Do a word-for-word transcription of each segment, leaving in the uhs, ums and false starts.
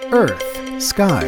Earth, Sky.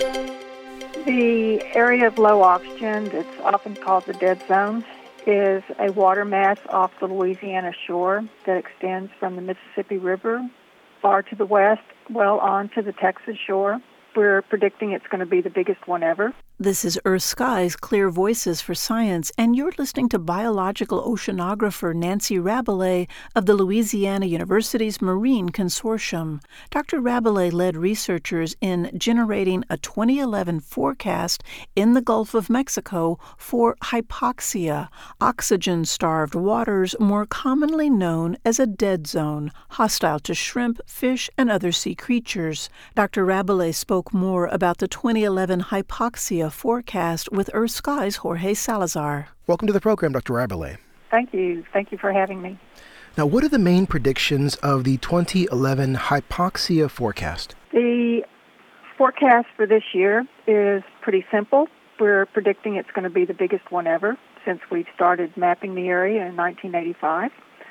The area of low oxygen, that's often called the dead zone, is a water mass off the Louisiana shore that extends from the Mississippi River far to the west, well on to the Texas shore. We're predicting it's going to be the biggest one ever. This is Earth Sky's Clear Voices for Science, and you're listening to biological oceanographer Nancy Rabelais of the Louisiana University's Marine Consortium. Doctor Rabelais led researchers in generating a twenty eleven forecast in the Gulf of Mexico for hypoxia, oxygen-starved waters more commonly known as a dead zone, hostile to shrimp, fish, and other sea creatures. Doctor Rabelais spoke more about the twenty eleven hypoxia forecast with Earth Sky's Jorge Salazar. Welcome to the program, Doctor Rabelais. Thank you. Thank you for having me. Now, what are the main predictions of the twenty eleven hypoxia forecast? The forecast for this year is pretty simple. We're predicting it's going to be the biggest one ever since we've started mapping the area in nineteen eighty-five,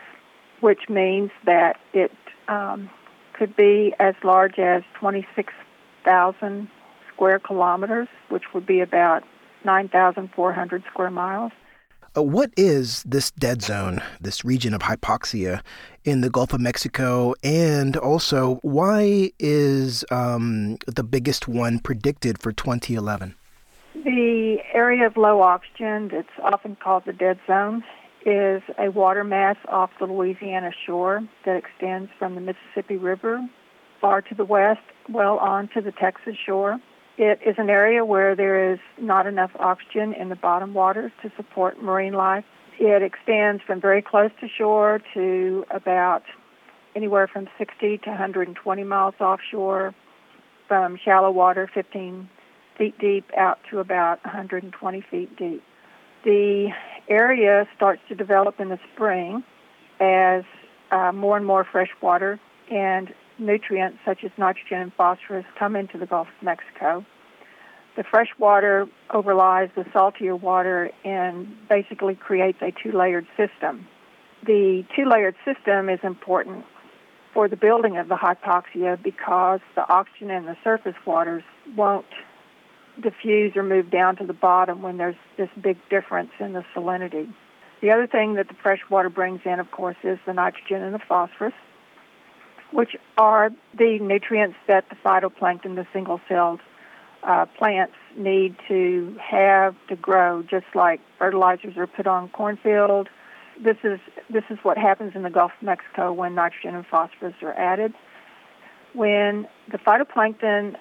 which means that it um, could be as large as twenty-six thousand square kilometers, which would be about nine thousand four hundred square miles. Uh, what is this dead zone, this region of hypoxia in the Gulf of Mexico, and also why is um, the biggest one predicted for twenty eleven? The area of low oxygen, that's often called the dead zone, is a water mass off the Louisiana shore that extends from the Mississippi River far to the west, well on to the Texas shore. It is an area where there is not enough oxygen in the bottom waters to support marine life. It extends from very close to shore to about anywhere from sixty to one hundred twenty miles offshore, from shallow water, fifteen feet deep, out to about one hundred twenty feet deep. The area starts to develop in the spring as uh, more and more fresh water and nutrients such as nitrogen and phosphorus come into the Gulf of Mexico. The fresh water overlies the saltier water and basically creates a two-layered system. The two-layered system is important for the building of the hypoxia because the oxygen in the surface waters won't diffuse or move down to the bottom when there's this big difference in the salinity. The other thing that the fresh water brings in, of course, is the nitrogen and the phosphorus, which are the nutrients that the phytoplankton, the single-celled uh, plants, need to have to grow, just like fertilizers are put on cornfield. This is this is what happens in the Gulf of Mexico when nitrogen and phosphorus are added. When the phytoplankton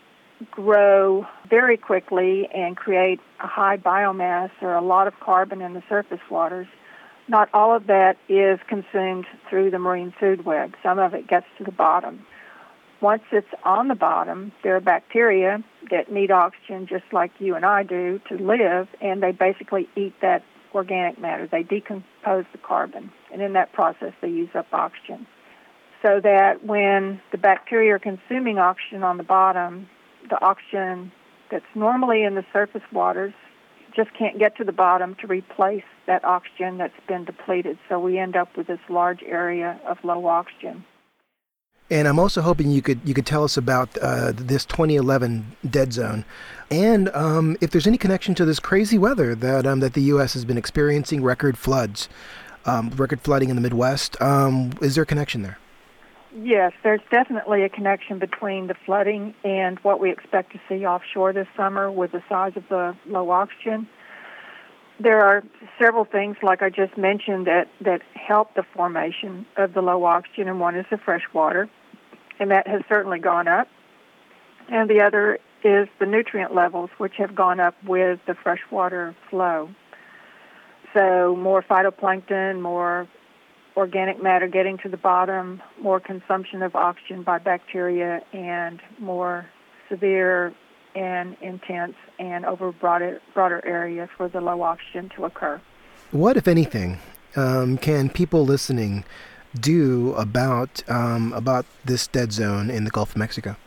grow very quickly and create a high biomass or a lot of carbon in the surface waters, not all of that is consumed through the marine food web. Some of it gets to the bottom. Once it's on the bottom, there are bacteria that need oxygen just like you and I do to live, and they basically eat that organic matter. They decompose the carbon, and in that process they use up oxygen. So that when the bacteria are consuming oxygen on the bottom, the oxygen that's normally in the surface waters just can't get to the bottom to replace that oxygen that's been depleted. So we end up with this large area of low oxygen. And I'm also hoping you could you could tell us about uh, this twenty eleven dead zone, and um, if there's any connection to this crazy weather that um, that the U S has been experiencing, record floods, um, record flooding in the Midwest. Um, is there a connection there? Yes, there's definitely a connection between the flooding and what we expect to see offshore this summer with the size of the low oxygen. There are several things, like I just mentioned, that, that help the formation of the low oxygen, and one is the fresh water, and that has certainly gone up. And the other is the nutrient levels, which have gone up with the freshwater flow. So more phytoplankton, more organic matter getting to the bottom, more consumption of oxygen by bacteria, and more severe and intense and over broader, broader area for the low oxygen to occur. What, if anything, um, can people listening do about um, about this dead zone in the Gulf of Mexico?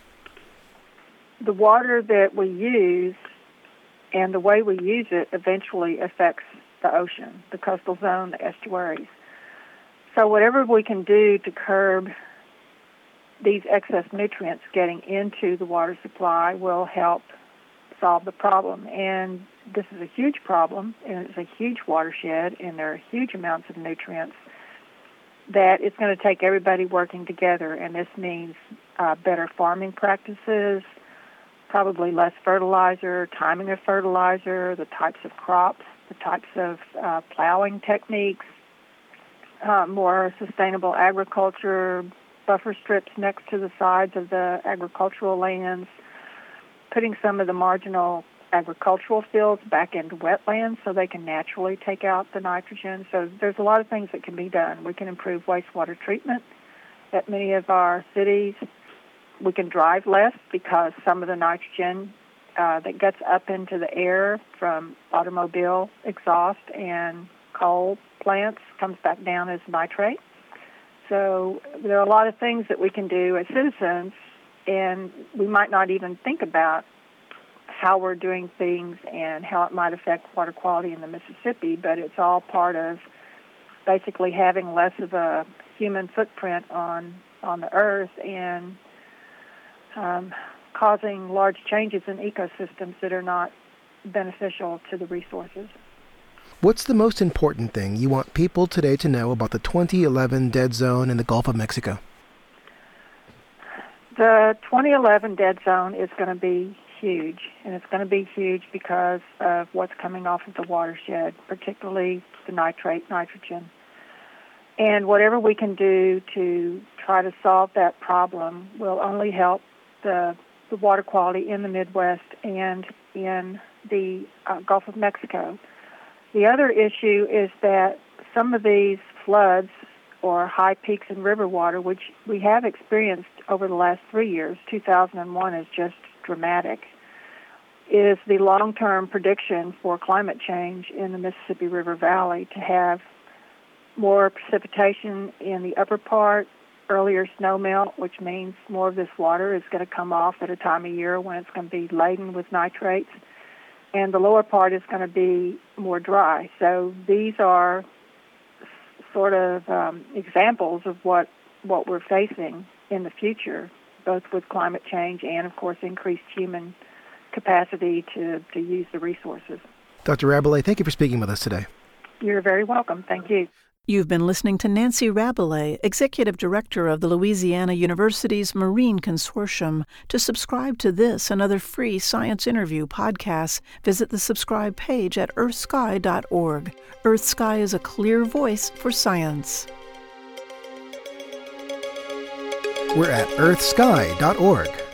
The water that we use and the way we use it eventually affects the ocean, the coastal zone, the estuaries. So whatever we can do to curb these excess nutrients getting into the water supply will help solve the problem. And this is a huge problem, and it's a huge watershed, and there are huge amounts of nutrients that it's going to take everybody working together, and this means uh, better farming practices, probably less fertilizer, timing of fertilizer, the types of crops, the types of uh, plowing techniques, uh, more sustainable agriculture, buffer strips next to the sides of the agricultural lands, putting some of the marginal agricultural fields back into wetlands so they can naturally take out the nitrogen. So there's a lot of things that can be done. We can improve wastewater treatment at many of our cities. We can drive less because some of the nitrogen uh, that gets up into the air from automobile exhaust and coal plants comes back down as nitrate. So there are a lot of things that we can do as citizens, and we might not even think about how we're doing things and how it might affect water quality in the Mississippi, but it's all part of basically having less of a human footprint on, on the earth and um, causing large changes in ecosystems that are not beneficial to the resources. What's the most important thing you want people today to know about the twenty eleven dead zone in the Gulf of Mexico? The twenty eleven dead zone is going to be huge, and it's going to be huge because of what's coming off of the watershed, particularly the nitrate, nitrogen. And whatever we can do to try to solve that problem will only help the, the water quality in the Midwest and in the uh, Gulf of Mexico. The other issue is that some of these floods or high peaks in river water, which we have experienced over the last three years, two thousand one is just dramatic, is the long-term prediction for climate change in the Mississippi River Valley to have more precipitation in the upper part, earlier snowmelt, which means more of this water is going to come off at a time of year when it's going to be laden with nitrates, and the lower part is going to be more dry. So these are sort of um, examples of what, what we're facing in the future, both with climate change and, of course, increased human capacity to, to use the resources. Doctor Rabelais, thank you for speaking with us today. You're very welcome. Thank you. You've been listening to Nancy Rabelais, Executive Director of the Louisiana University's Marine Consortium. To subscribe to this and other free science interview podcasts, visit the subscribe page at earth sky dot org. EarthSky is a clear voice for science. We're at earth sky dot org.